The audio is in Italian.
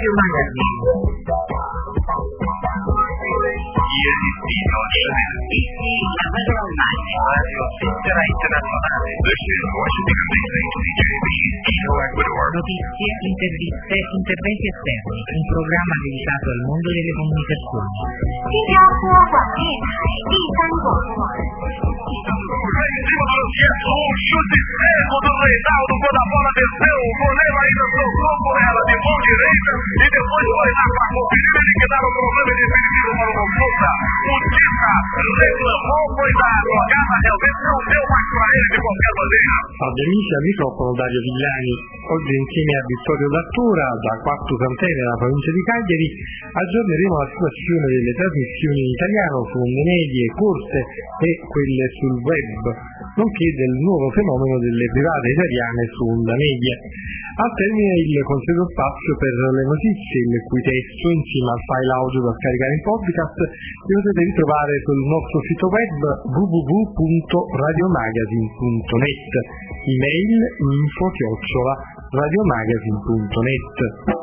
Radio Magazine. Il destino divertissimi la radio online, radio svizzera internazionale, listen Washington DC, Quito, Ecuador. Notizie, interviste, interventi esterni, un programma dedicato al mondo delle comunicazioni. 新加坡广电台第三广播。 Em cima do Luciano, um chute seco do Reinaldo, quando a bola desceu, o goleiro ainda soltou com ela de mão direita e depois foi lá para conferir, ele que dava o problema de perigo para o Mofuta. O Tita reclamou, foi da jogada, realmente não deu mais para ele de qualquer maneira. Salve amici, al microfono Dario Villani. Oggi insieme a Vittorio Lattura, da Quartu Sant'Ele, nella provincia di Cagliari, aggiorneremo la situazione delle trasmissioni in italiano su onde medie, corse e quelle sul web, nonché del nuovo fenomeno delle private italiane su onda media. Al termine il consueto spazio per le notizie, il cui testo, insieme al file audio da scaricare in podcast, li potete ritrovare sul nostro sito web www.radiomagazine.net, email info@radiomagazine.net.